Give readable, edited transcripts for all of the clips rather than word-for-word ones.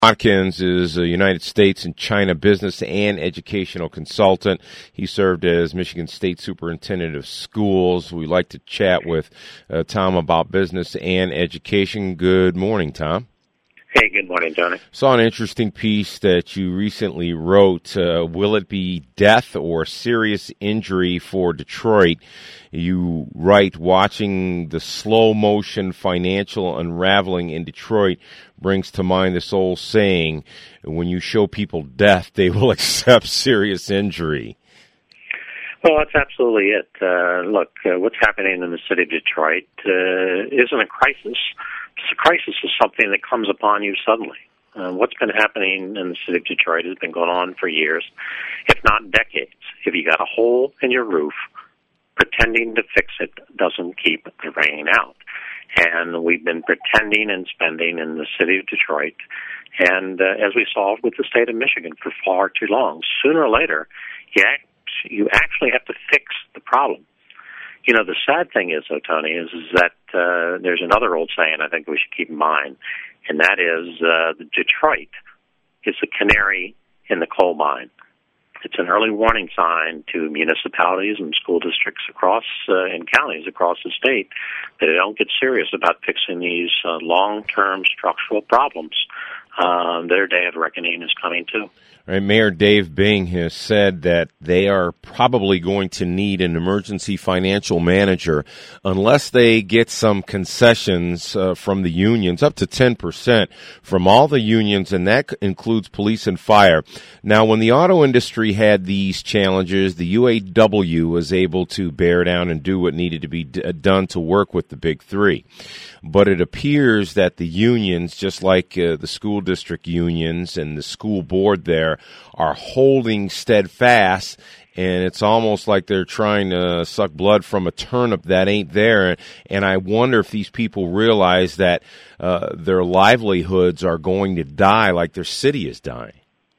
Watkins is a United States and China business and educational consultant. He served as Michigan State Superintendent of Schools. We like to chat with Tom about business and education. Good morning, Tom. Hey, good morning, Tony. Saw an interesting piece that you recently wrote. Will it be death or serious injury for Detroit? You write, watching the slow motion financial unraveling in Detroit brings to mind this old saying, when you show people death, they will accept serious injury. Well, that's absolutely it. Look, what's happening in the city of Detroit isn't a crisis. A crisis is something that comes upon you suddenly. What's been happening in the city of Detroit has been going on for years, if not decades. If you got a hole in your roof, pretending to fix it doesn't keep the rain out. And we've been pretending and spending in the city of Detroit, and as we saw with the state of Michigan for far too long. Sooner or later, you actually have to fix the problem. You know, the sad thing is, though, Tony, is that there's another old saying I think we should keep in mind, and that is Detroit is the canary in the coal mine. It's an early warning sign to municipalities and school districts across and counties across the state that they don't get serious about fixing these long-term structural problems. Their day of reckoning is coming, too. Right, Mayor Dave Bing has said that they are probably going to need an emergency financial manager unless they get some concessions from the unions, up to 10% from all the unions, and that includes police and fire. Now, when the auto industry had these challenges, the UAW was able to bear down and do what needed to be done to work with the big three. But it appears that the unions, just like the school district unions and the school board there, are holding steadfast, and it's almost like they're trying to suck blood from a turnip that ain't there. And I wonder if these people realize that their livelihoods are going to die like their city is dying.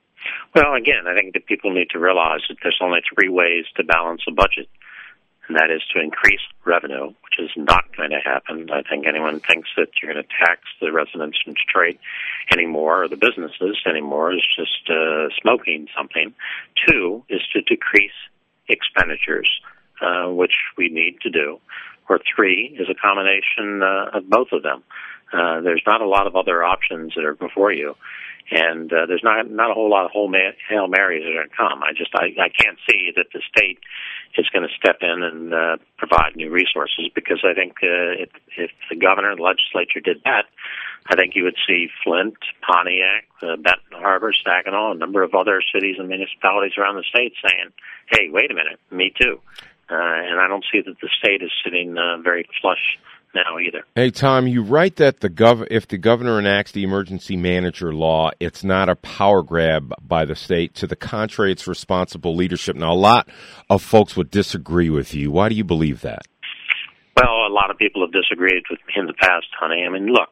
Well, again, I think that people need to realize that there's only three ways to balance a budget, and that is to increase revenue, which is not going to happen. I think anyone thinks that you're going to tax the residents in Detroit anymore, or the businesses anymore, is just smoking something. Two is to decrease expenditures, which we need to do. Or three is a combination of both of them. There's not a lot of other options that are before you. And there's not a whole lot of Hail Marys that are going to come. I can't see that the state is going to step in and provide new resources, because I think if the governor and the legislature did that, I think you would see Flint, Pontiac, Benton Harbor, Saginaw, a number of other cities and municipalities around the state saying, hey, wait a minute, me too. And I don't see that the state is sitting very flush now either. Hey, Tom, you write that if the governor enacts the emergency manager law, it's not a power grab by the state. To the contrary, it's responsible leadership. Now, a lot of folks would disagree with you. Why do you believe that? Well, a lot of people have disagreed with me in the past, honey. I mean, look,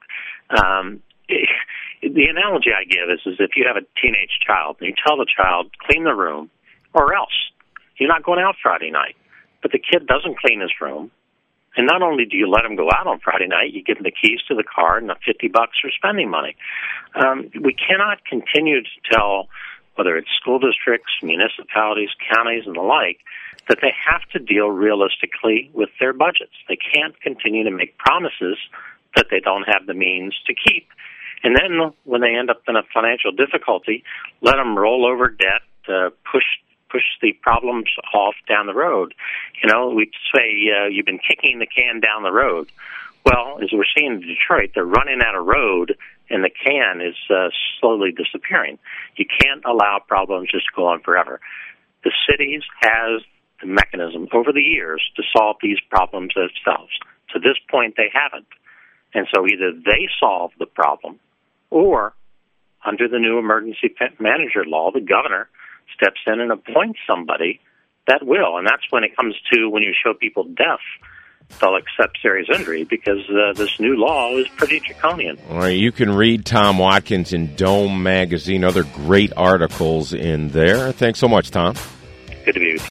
the analogy I give is if you have a teenage child and you tell the child, clean the room, or else you're not going out Friday night. But the kid doesn't clean his room. And not only do you let him go out on Friday night, you give him the keys to the car and the $50 for spending money. We cannot continue to tell, whether it's school districts, municipalities, counties, and the like, that they have to deal realistically with their budgets. They can't continue to make promises that they don't have the means to keep. And then when they end up in a financial difficulty, let them roll over debt, push the problems off down the road. You know, we say you've been kicking the can down the road. Well, as we're seeing in Detroit, they're running out of road, and the can is slowly disappearing. You can't allow problems just to go on forever. The cities has the mechanism over the years to solve these problems themselves. To this point, they haven't. And so either they solve the problem, or under the new emergency manager law, the governor steps in and appoints somebody that will. And that's when it comes to when you show people death, they'll accept serious injury, because this new law is pretty draconian. All right, you can read Tom Watkins in Dome Magazine, other great articles in there. Thanks so much, Tom. Good to be with you.